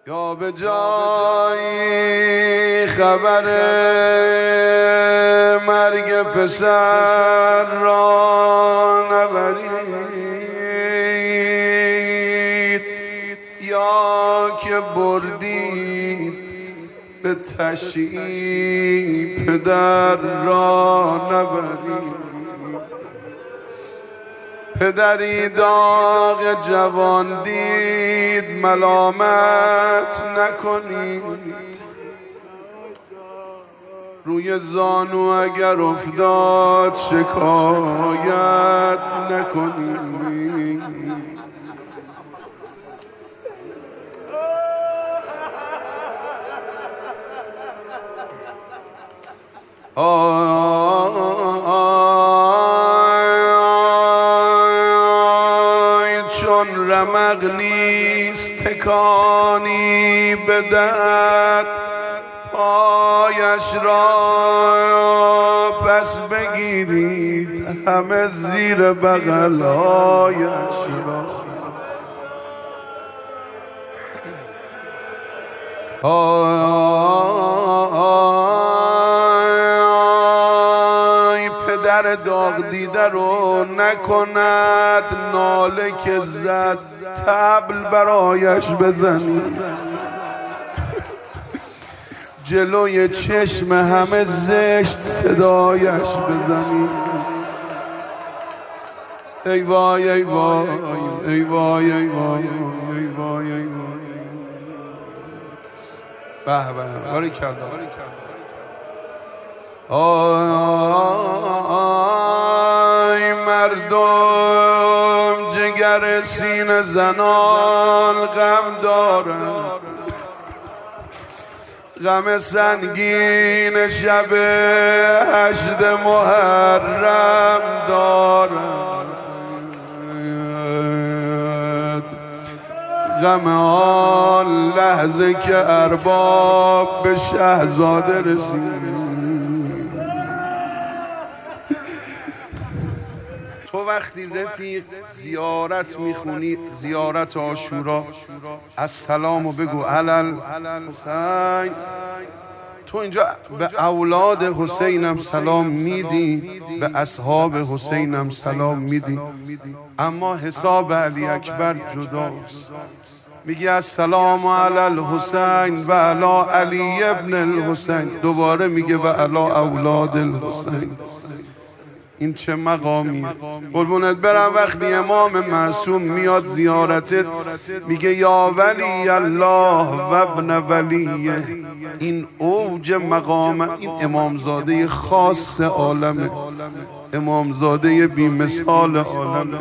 یا به جایی خبر مرگ پسر را نبرید، یا که بردید به تشییع پدر را نبرید. پدری داغ جوان دید ملامت نکنید، روی زانو اگر افتاد شکایت نکنید. چون رمق نیست تکانی بدهد پایش را، پس بگیرید همه زیر بغل‌هایش را. پدر داغ دیده رو نکند ناله که زد طبل برایش بزنید. جلوی چشم همه زشت صدایش بزنید. ای وای ای وای ای وای ای وای ای وای ای وای. به به باریکلا. آی مردم جگر سینه زنان غم دارند، غم سنگین شب 8 محرم دارند، غم آن لحظه که ارباب به شهزاده رسید. تو وقتی رفیق زیارت میخونی، زیارت عاشورا، السلام بگو علل حسین، تو اینجا به اولاد حسینم سلام میدی، به اصحاب حسینم سلام میدی، اما حساب علی اکبر جداست. میگی السلام علی الحسین و علی علی ابن الحسین، دوباره میگه و علی اولاد الحسین. این چه مقامیه؟ قربونت برم وقتی امام معصوم میاد زیارتت میگه یا ولی الله و ابن ولیه، این اوج مقام، این امامزاده خاص عالمه، امامزاده بی مثال عالمه.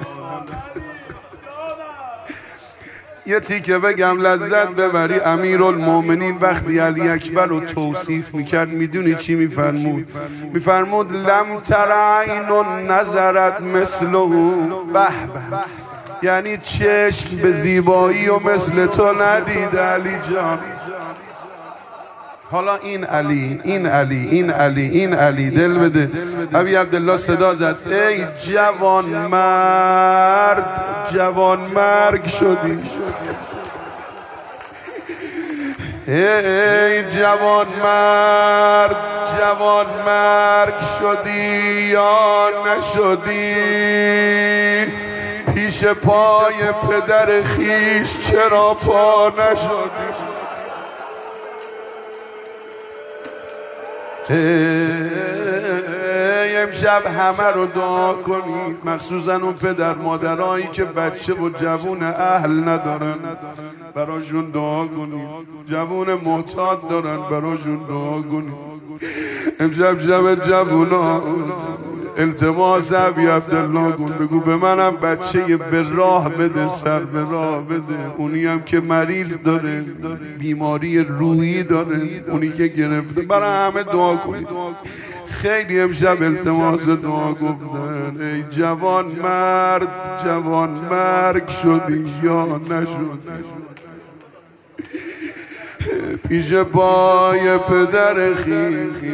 یه تیکه بگم لذت ببری. امیرالمومنین وقتی علی اکبر رو توصیف میکرد میدونی چی میفرمود؟ میفرمود لم تر عین نظرت مثله. به به، یعنی چشم به زیبایی و مثل تو ندیده علی جان. حالا این علی این علی این علی این علی، دل بده. ابی عبدالله صدا زد ای جوان مرد، جوان مرگ شدی. ای جوان مرد، جوان مرگ شدی یا نشدی؟ پیش پای پدر خیش چرا پا نشدی؟ امشب همه رو دعا کنید، مخصوصا اون پدر مادرایی که بچه و جوون اهل ندارن، براشون دعا کنید. جوون معتاد دارن، براشون دعا کنید. امشب شب جوونا، التماس ابی عبدالله کن، بگو به منم بچه به راه بده، سر به راه بده. اونی هم که مریض داره، بیماری روحی داره، اونی که گرفته، برای همه دعا کنید. خیلی امشب التماس دعا گفتن. ای جوان مرد، جوان مرگ شدی یا نشد؟ پیش پای پدر خیخی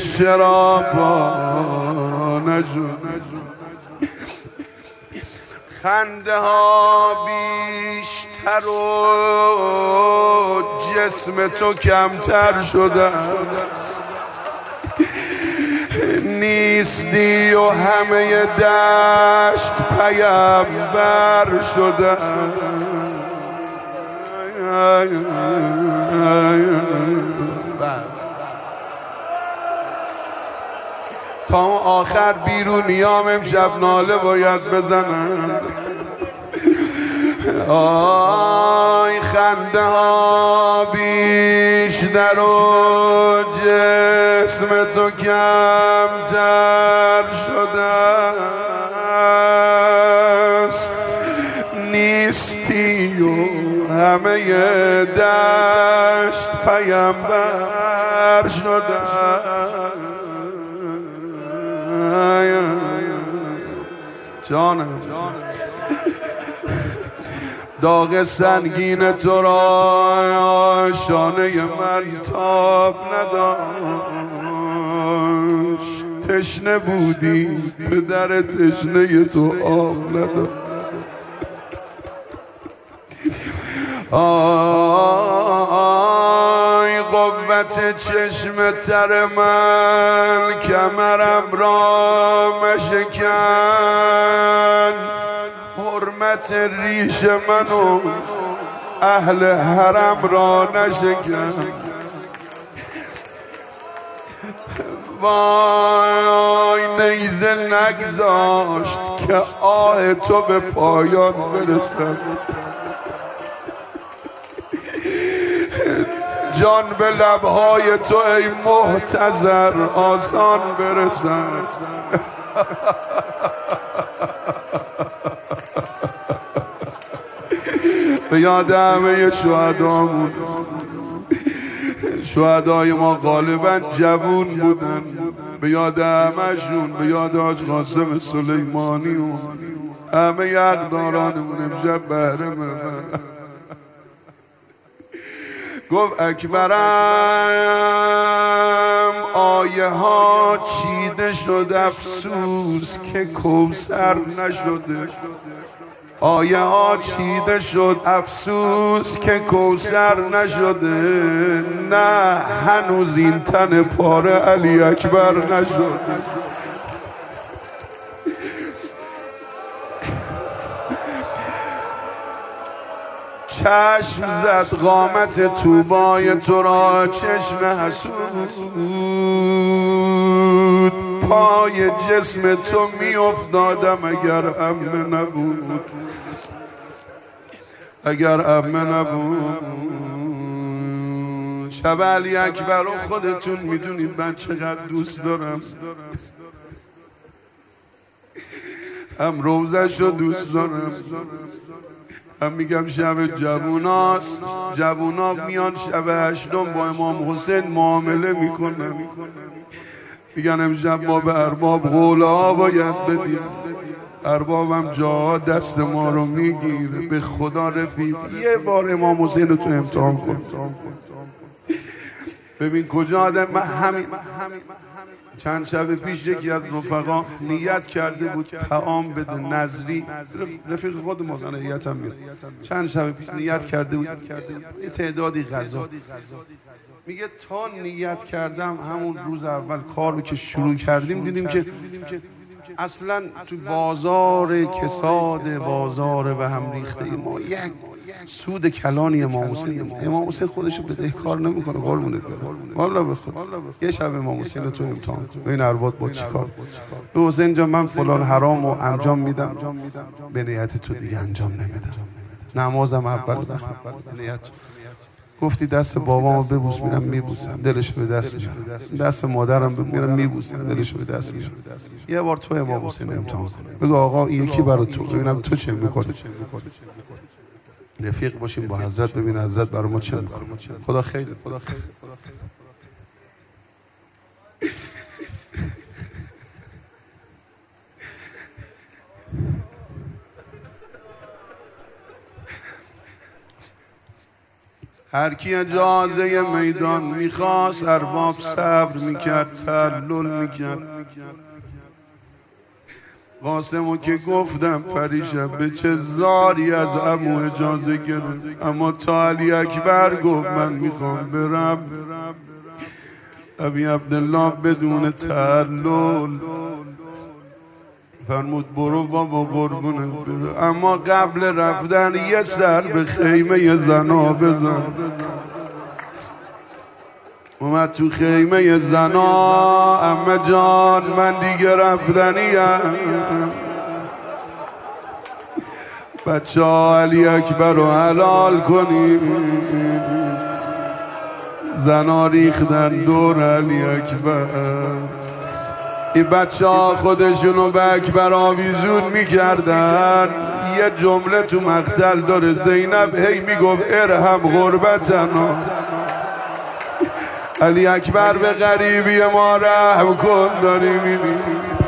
شرابا نشد. خنده ها بیشتر و جسم تو کمتر شده است، نیستی و همه دشت پیمبر شده. تا آخر بیرونیام امشب ناله باید بزنن. آی خنده ها بیشتر و جسم تو کمتر شده است، نیستی و همه دشت پیمبر شده. جانم داغ سنگین تو را شانه من تاب نداشت، تشنه بودی پدر تشنه تو آب نداشت. آی قوت چشم تر من کمرم را مشکن، حرمت ریش منو اهل حرم را نشکن. وای نیزه نگذاشت که آه تو به پایان برسد، جان به لبهای تو ای محتضر آسان برسد. به یاد همه شهدامون، شهدای ما غالبا جوون بودن، به یاد همه‌شون، به یاد حاج قاسم سلیمانی و همه یقدارانمون امشب بهره من. گفت اکبرم آیه ها چیده شد افسوس که کوثر نشده، آیه ها چیده شد افسوس که کوثر نشده، نه هنوز این تن پاره علی اکبر نشده. چشم زد قامت طوبای تو را چشم حسود، پای جسم تو می افتادم اگر عمه نبود، اگر عمه نبود. شب علی اکبر رو خودتون میدونید من چقدر دوست دارم، هم روزش رو دوست دارم، هم میگم شب جووناست، جوونا میان شب هشتم با امام حسین معامله میکنن، میگن امشب ما به ارباب قوله ها باید بدیم، اربابم جاها دست ما رو میگیره. به خدا رفیق یه بار امام حسین رو تو امتحان کن ببین کجا آدم. من همین چند شب پیش یکی از رفقا نیت کرده بود طعام بده نظری، رفیق خود ما نیت هم میاد، چند شب پیش نیت کرده بود یه تعدادی غذا، میگه تا نیت کردم همون روز اول کارو که شروع کردیم دیدیم که اصلا تو بازار کساد بازار به هم ریخته ما یک سود کلانی امام حسین. امام حسین خودشو بدهکار نمیکنه قربونت برم، والله به خدا. یه شب امام حسین رو تو امتحان کن ببین ارباب با چیکار. به حسین جان من فلان حرام رو انجام میدم، به نیت تو دیگه انجام نمیدم، نمازم اول وقت نیت. گفتی دست بابامو ببوس، میرم میبوسم دلش به دست میارم، دست مادرم میرم میبوسم دلش به دست میارم. یه بار تو امام حسین امتحان کن، بگو آقا این یکی برای تو، ببینم تو چه میکنی. رفیق باشیم با حضرت، ببین حضرت برای ما چه میکنه. خدا خیره، خدا خیره. هر کی اجازه میدان میخواست ارباب صبر میکرد، تعلل میکرد. قاسمو که گفتم پریشب به چه زاری از عمو اجازه گرفت، اما تا علی اکبر گفت من میخوام برم، ابی عبدالله بدون تعلل فرمود برو بابا قربونت برو، اما قبل رفتن یه سر به خیمه زنا بزن. اومد تو خیمه زنا، عمه جان من دیگه رفتنیم، بچه ها علی اکبر رو حلال کنی. زنا ریختن دور علی اکبر، این بچه ها خودشونو به اکبر آویزون میکردن. یه جمله تو مقتل داره، زینب هی میگفت ارحم غربتنا، علی اکبر به غریبی ما رحم کن. داری میبینی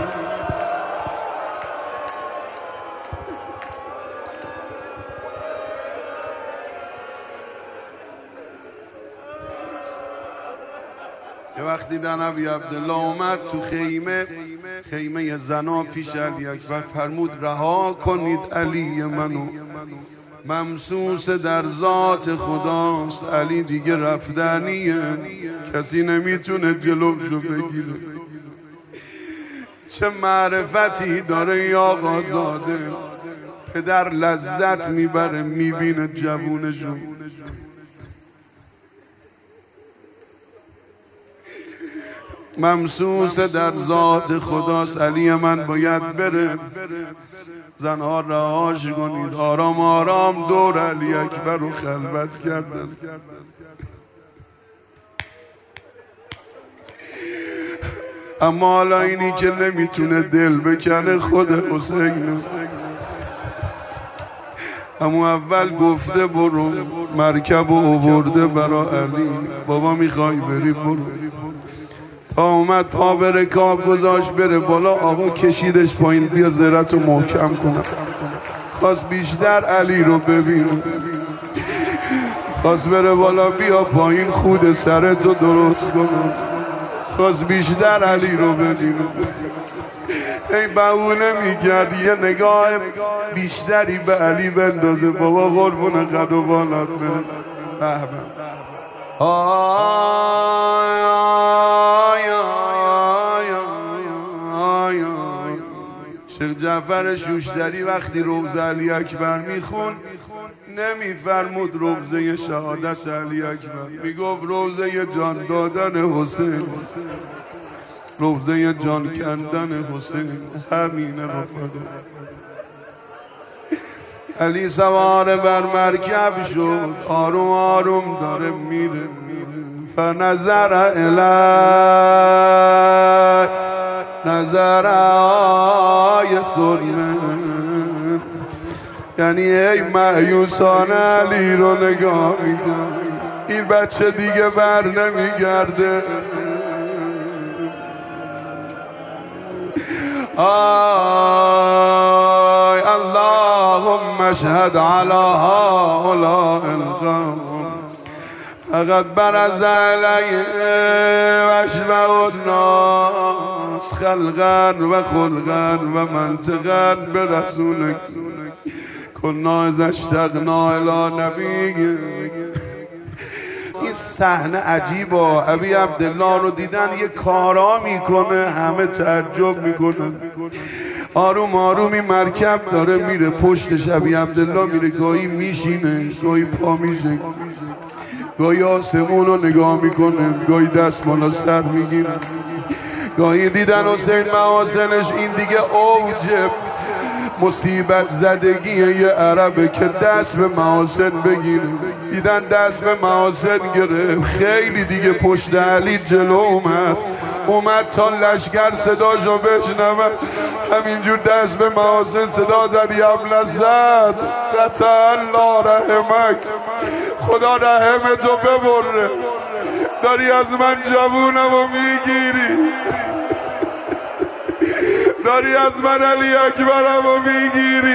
یه وقتی دیدن ابی عبدالله اومد تو خیمه زنا پیش علی اکبر، فرمود رها کنید علی منو، ممسوس در ذات خداست، علی دیگه رفتنیه، کسی نمیتونه جلوشو بگیره. چه معرفتی داره یا آقازاده، پدر لذت میبره میبینه جوونشو. ممسوس در ذات خداست، علی من باید بره، زنها رهاش کنید. آرام آرام دور علی اکبر رو خلوت کردن. اما حالا اینی که نمیتونه دل بکنه خود حسین، اما اول گفته برو، مرکب رو آورده برا علی، بابا میخوای بری برو. تا اومد پا به رکاب گذاشت بره بالا، آقا کشیدش پایین، بیا زرت رو محکم کنم. خواست بیشتر علی رو ببینه، خواست بره بالا، بیا پایین خود سرتو درست کنم. خواست بیشتر علی رو ببینه، ای بهونه میگرد یه نگاه بیشتری به علی بندازه. بابا قربون قد و بالات بره. شیخ جعفر شوشتری وقتی روضه علی اکبر میخون، نمیفرمود روضه شهادت علی اکبر، میگفت روضه جان دادن حسین، روضه جان کندن حسین. همینه رفقا. علی سوار بر مرکب شد، آروم آروم داره میره، فنظر الی نظر آی سرمه، یعنی ای مایوسان علی رو نگاه میکن، این بچه دیگه بر نمیگرده. آی اللهم اشهد علی هؤلاء القوم فقط برز علیه و اشبه الناس خلقا و خلقا و منطقا برسولک کنا اذا اشتقنا الی نبیک. این صحنه عجیبه. ابی عبدالله رو دیدن یه کارا میکنه، همه تعجب میکنن. آروم آروم این مرکب داره میره، پشتش ابی عبدالله میره، گاهی میشینه، گاهی پا میشه، گاهی آسمون رو نگاه میکنه، گاهی دست بالا سر میگیره. گاهی دیدن حسین محاسنش این دیگه اوج مصیبت زدگی یه عربه که دست به محاسن بگیره. دیدن دست به محاسن گرفت، خیلی دیگه پشت علی جلو اومد تا لشکر صداشو بشنود، همینجور دست به محاسن صدا زد یا ابن اسد قطعا لا رحمک، خدا رحمتو ببره، داری از من جوونمو میگیری، داری از من علی اکبرمو میگیری.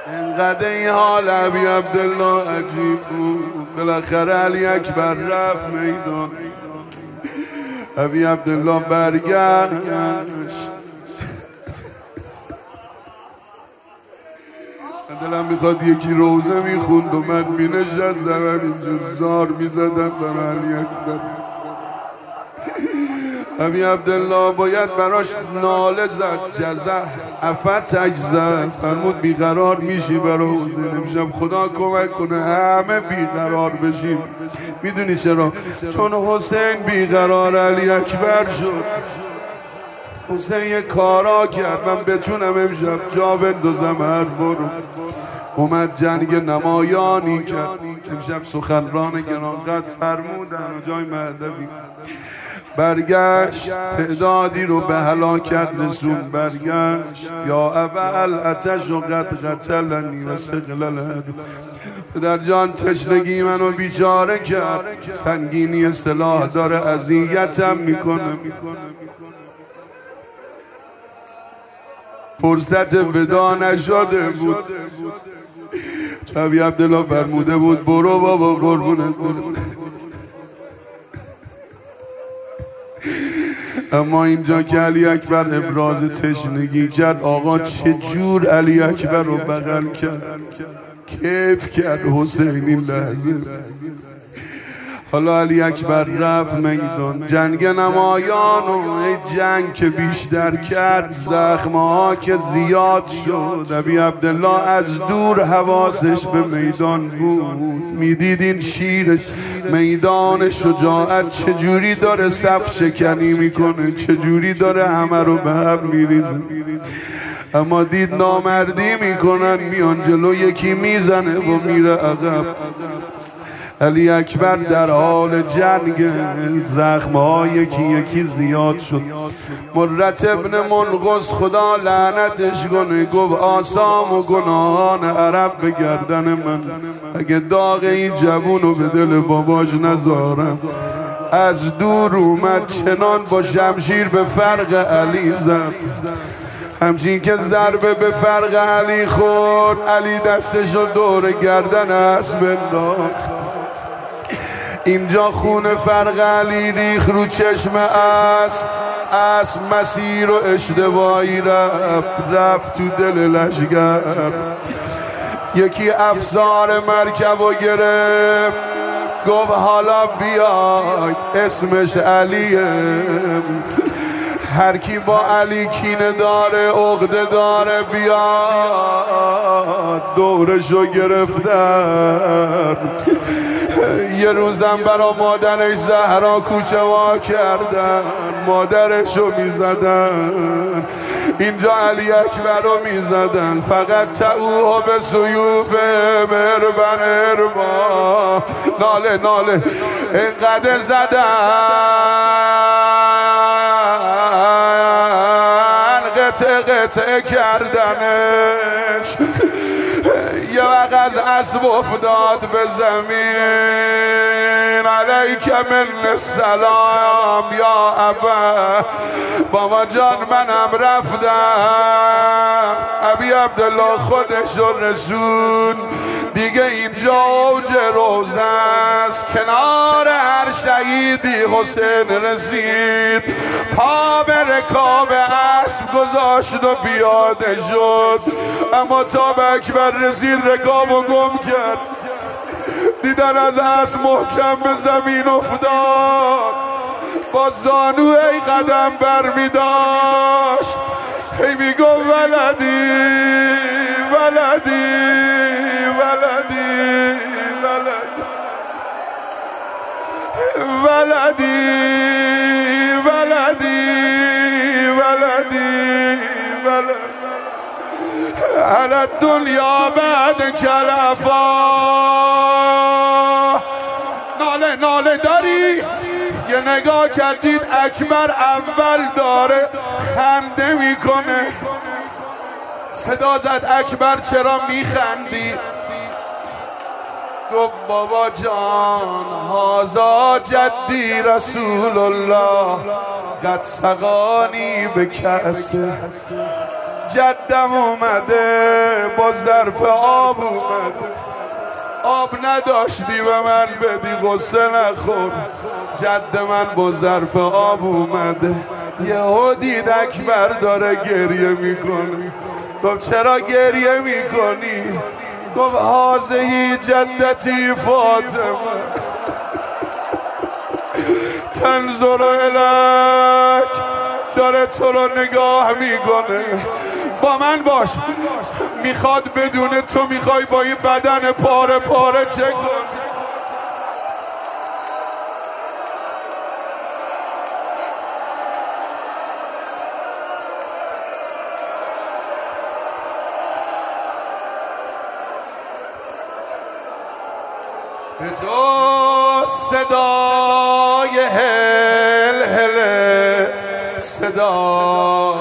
انقدر این حال ابی عبدالله عجیب بود. بالاخره علی اکبر رفت میدان. ابی عبدالله برگشت، دلم میخواد یکی روزه میخوند و من مینشستم همینجور زار میزدم برای علی اکبر. ابی عبدالله باید براش ناله زد، جزع افتک زد، فرمود بیقرار میشی برای حسین امشب، خدا کمک کنه همه بیقرار بشیم. میدونی چرا؟ چون حسین بیقرار علی اکبر شد. حسین یه کارا کرد من بتونم امشب جا بندازم حرفا رو. اومد جنگ نمایانی کرد. امشب سخنران گرانقدر فرمودن و جای مهدوی برگشت، تعدادی رو به هلاکت رسون. برگشت یا اول اتش و قد قتلنی و سقلل در جان تشنگی منو بیچاره کرد، سنگینی سلاح داره اذیتم میکنه. فرصت ودا نشده بود. ابی عبدالله فرموده بود برو بابا قربونت برو. اما اینجا که علی اکبر ابراز تشنگی کرد، آقا چه جور علی اکبر رو بغل کرد، کیف کرد حسین این لحظه. حالا علی اکبر رفت میدان. جنگ نمایان و جنگ که بیشتر کرد، زخم‌ها که زیاد شد. ابی عبدالله از دور حواسش به میدان بود، میدید این شیر میدان شجاعت چجوری داره صف شکنی میکنه، چجوری داره همه رو به هم میریزه. اما دید نامردی میکنن، میان جلو یکی میزنه و میره عقب. علی اکبر در حال جنگ، زخم‌ها یکی یکی زیاد شد. مرت ابن منقص خدا لعنتش کنه گفت آسام و گناهان عرب به گردن من، اگه داغ این جوونو به دل باباش نذارم. از دور اومد چنان با شمشیر به فرق علی زد، همچین که ضربه به فرق علی خورد، علی دستشو دور گردن اسب انداخت. اینجا خون فرق علی ریخ رو چشم اسب مسیر و اشتباهی رفت تو دل لشگر. یکی افسار مرکب و گرفت، گفت حالا بیاید اسمش علیه. هر کی با علی کینه داره عقده داره بیاد دورشو گرفتن. یه روزم برا مادرش زهرا کوچه وا کردن، مادرشو میزدن. اینجا علی اکبر رو میزدن، فقط تعوه به سیوف مربن اربا. ناله اینقدر زدن قطعه کردنش. یه وقت از اسب افتاد به زمین، علیک من السلام یا ابا. بابا جان منم رفتم. ابی عبدالله خودش رو رسون دیگه، اینجا اوج روزه است. کنار هر شهیدی حسین رسید، پا به رکاب اسب گذاشت و پیاده شد. اما تا به اکبر رسید رکاب و گم کرد. دیدن از اسب محکم به زمین افتاد، با زانو ای قدم بر می داشت، هی می گفت ولدی ولدی ولدی ولدی ولدی ولدی ولدی على الدنیا بعد کلفا. ناله داری؟ یه نگاه کردید اکبر اول داره خنده میکنه. صدا زد اکبر چرا میخندی؟ گفت بابا جان هازا جدی رسول الله قد سقانی به کأس. جدم اومده با ظرف آب اومده، آب نداشتی به من بدی غصه نخور. جد من با ظرف آب اومده، یهو دید اکبر داره گریه میکنه. گفت چرا گریه میکنی؟ گفت هازهی جدتی فاطمه تنظر الک، داره تو رو نگاه میکنه. با من باش، میخواد بدونه تو میخوای با این بدن پاره پاره چه کنی. به جز صدای هل هل صدا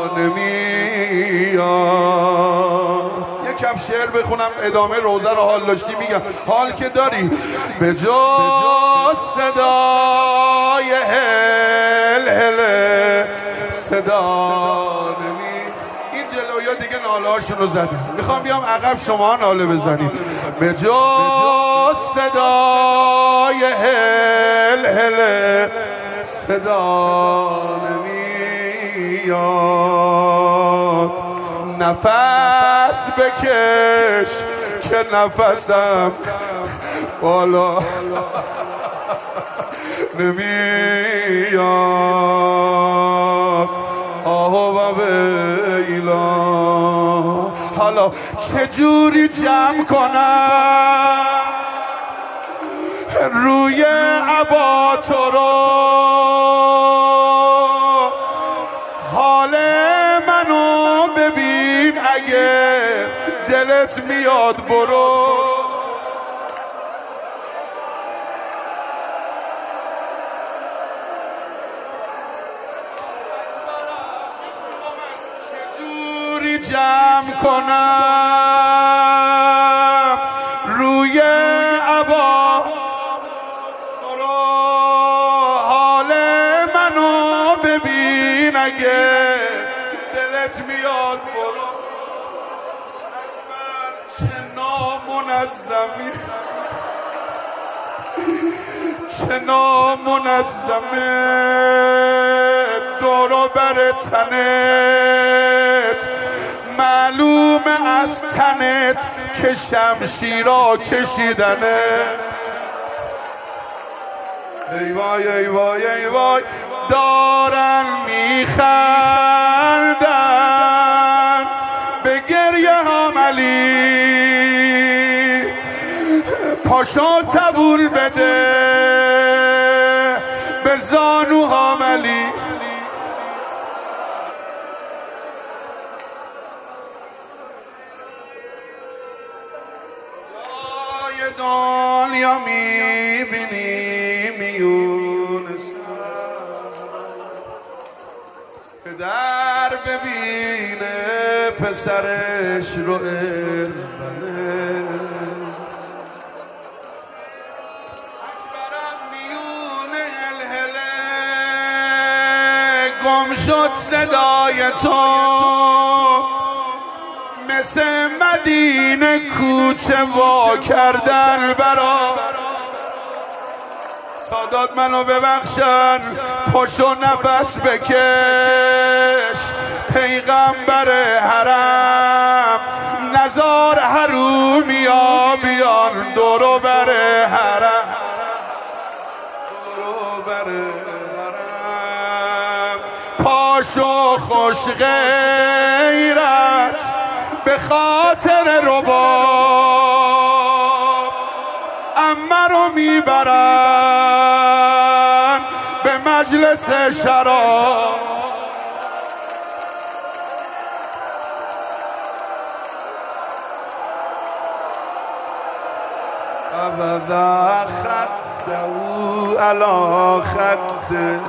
نمیاد. یکم شعر بخونم ادامه روزه رو حال داشتی میگم، حال که داری. به جز صدای هل هل صدا نمیاد. این جلویا دیگه ناله هاشون رو زدیم، میخوام بیام عقب شما ناله بزنید. به جز صدای هل هل صدا نمیاد. نفس بکش که نفسم بالا نمیاد. آه و ویلا، حالا چجوری جمع کنم روی عبا تو رو؟ حال منو ببین اگه دلت میاد برو. چجوری جمع کنم روی عبا تو رو؟ حال منو ببین اگه دلت میاد برو. اکبر چه نامنظمی، چه نامنظمه دور و بر تنت، معلومه از تنت که شمشیرا کشیدنه. ای وای ای وای ای وای، دارن میخندن به گریه عملی. پاشو تبول بده به زانوها ملی. دنیا میبینی میونستم، پدر ببینه پسرش رو ارمنه. اکبرم میونه الهله، گم شد صدای تو مثل مدینه کوچه وا کردن برا. سادات منو ببخشن، پاشو نفس بکش، پیغمبر حرم نزار حرومیا بیان دورو بر حرم، دورو بر حرم. پاشو خوش غیرت به خاطر رباب، عمه رو میبرن به مجلس شراب. ابدا خده او علا خده،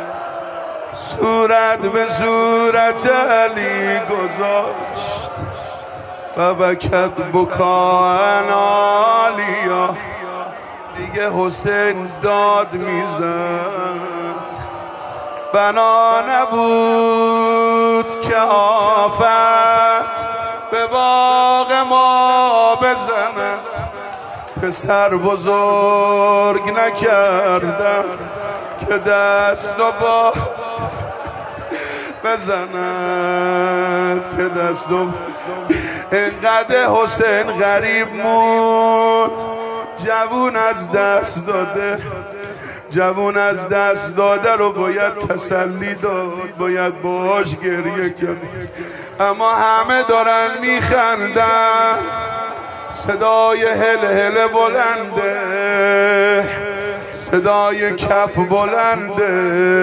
صورت به صورت علی گذاشت و بکت بکان عالیا. دیگه حسین داد میزد، بنا نبود که آفت به باغ نما بزنم، پسر بزرگ نکردم که دست و با بزند، که دست و اینقدر حسین غریب مون، جوون از دست داده، جوون از دست داده رو باید تسلی داد، باید باهاش گریه کرد. اما همه دارن میخندن، صدای هل هل بلنده، صدای کف بلنده،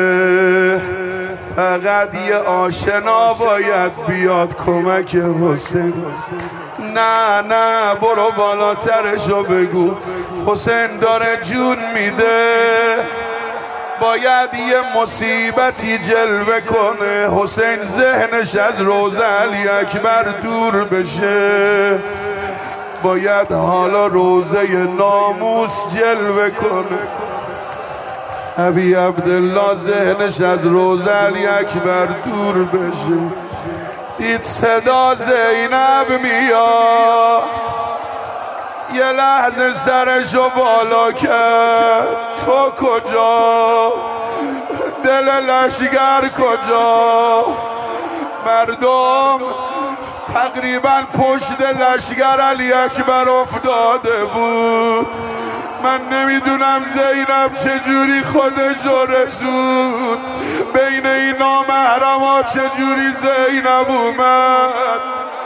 فقط یه آشنا باید بیاد کمک حسین. نه نه برو بالاترشو بگو، حسین داره جون میده، باید یه مصیبتی جلوه کنه، حسین ذهنش از روزه علی اکبر دور بشه، باید حالا روزه ناموس جلوه کنه. ابی عبدالله ذهنش از روزه علی اکبر دور بشه. دید صدا زینب میاد، یه لحظه سرشو بالا کرد، تو کجا؟ دل لشگر کجا؟ مردم تقریبا پشت لشگر علی اکبر افتاده بود. من نمیدونم زینب چجوری خودش رو رسود بین این نامحرما، چجوری زینب اومد.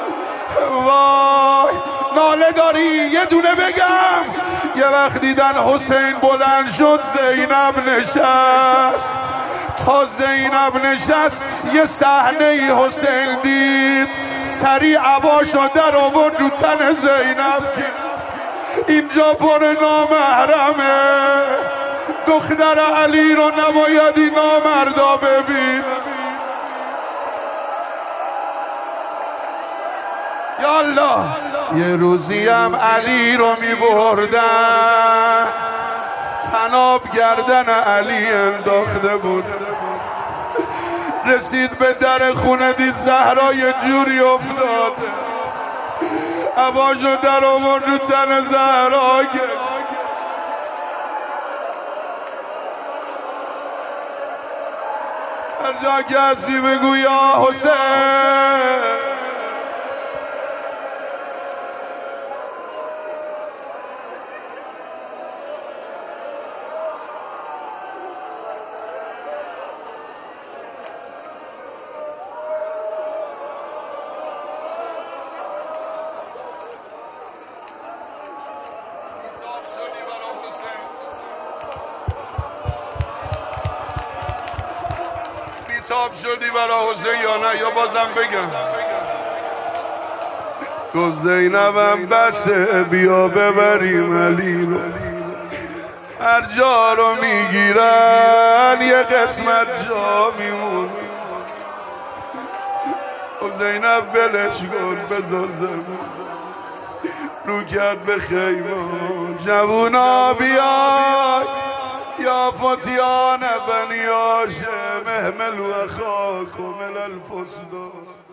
وای ناله داری؟ یه دونه بگم. یه وقت دیدن حسین بلند شد، زینب نشست. تا زینب نشست یه صحنه حسین دید، سریع عباشو در آورد رو تن زینب. اینجا پر نامحرمه، دختر علی رو نباید این نامردا ببین. یالله یه روزی هم علی رو میبردن، تناب گردن علی انداخته بود. رسید به در خونه، دید زهرا یه جوری افتاده، عباشو در آورد رو تن زهرا. هر جا کسی بگو یا حسین. بیتاب شدی برا حسین یا نه؟ یا بازم بگم؟ گفت زینبم بسه، بیا ببریم علی رو. هر جا رو میگیرن یه قسمت جا میمون. گفت زینب بلش کن، بذار زمین رو کرد به خیمان. جوونا بیای یا فتیان بنی هاشم، احملوا اخاکم الی الفسطاط.